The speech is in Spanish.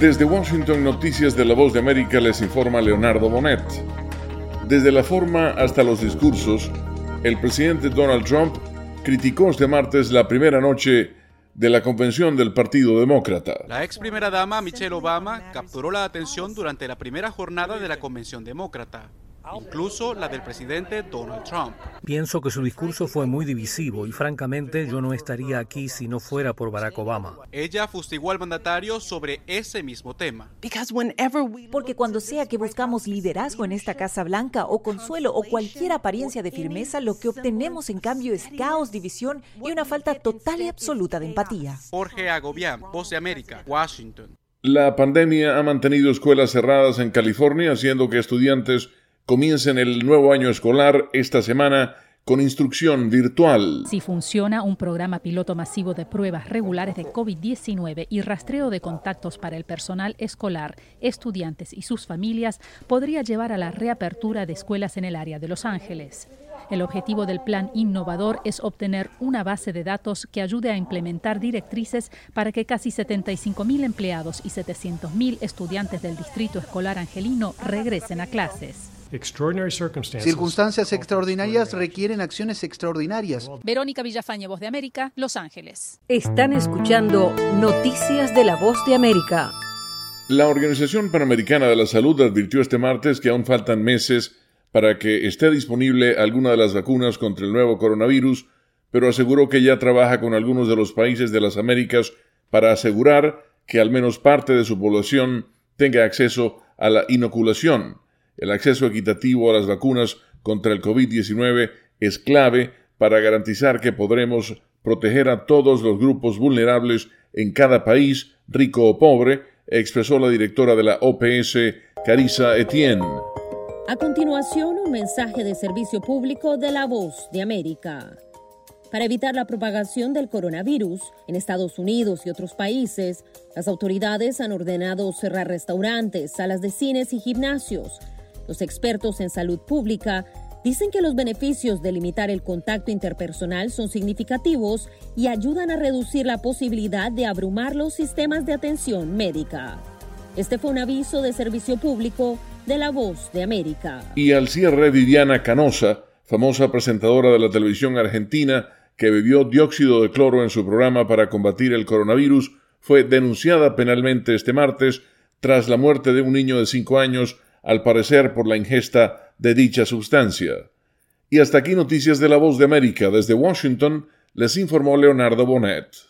Desde Washington, Noticias de la Voz de América, les informa Leonardo Bonet. Desde la forma hasta los discursos, el presidente Donald Trump criticó este martes la primera noche de la convención del Partido Demócrata. La ex primera dama Michelle Obama capturó la atención durante la primera jornada de la convención demócrata, incluso la del presidente Donald Trump. Pienso que su discurso fue muy divisivo y francamente yo no estaría aquí si no fuera por Barack Obama. Ella fustigó al mandatario sobre ese mismo tema. Porque cuando sea que buscamos liderazgo en esta Casa Blanca o consuelo o cualquier apariencia de firmeza, lo que obtenemos en cambio es caos, división y una falta total y absoluta de empatía. Jorge Agobián, Voz de América, Washington. La pandemia ha mantenido escuelas cerradas en California, haciendo que estudiantes comiencen el nuevo año escolar esta semana con instrucción virtual. Si funciona un programa piloto masivo de pruebas regulares de COVID-19 y rastreo de contactos para el personal escolar, estudiantes y sus familias, podría llevar a la reapertura de escuelas en el área de Los Ángeles. El objetivo del plan innovador es obtener una base de datos que ayude a implementar directrices para que casi 75.000 empleados y 700.000 estudiantes del distrito escolar angelino regresen a clases. Circunstancias extraordinarias requieren acciones extraordinarias. Verónica Villafañe, Voz de América, Los Ángeles. Están escuchando Noticias de la Voz de América. La Organización Panamericana de la Salud advirtió este martes que aún faltan meses para que esté disponible alguna de las vacunas contra el nuevo coronavirus, pero aseguró que ya trabaja con algunos de los países de las Américas para asegurar que al menos parte de su población tenga acceso a la inoculación. El acceso equitativo a las vacunas contra el COVID-19 es clave para garantizar que podremos proteger a todos los grupos vulnerables en cada país, rico o pobre, expresó la directora de la OPS, Carissa Etienne. A continuación, un mensaje de servicio público de la Voz de América. Para evitar la propagación del coronavirus en Estados Unidos y otros países, las autoridades han ordenado cerrar restaurantes, salas de cines y gimnasios. Los expertos en salud pública dicen que los beneficios de limitar el contacto interpersonal son significativos y ayudan a reducir la posibilidad de abrumar los sistemas de atención médica. Este fue un aviso de servicio público de la Voz de América. Y al cierre, Viviana Canosa, famosa presentadora de la televisión argentina que bebió dióxido de cloro en su programa para combatir el coronavirus, fue denunciada penalmente este martes tras la muerte de un niño de 5 años, al parecer por la ingesta de dicha sustancia. Y hasta aquí Noticias de la Voz de América. Desde Washington les informó Leonardo Bonet.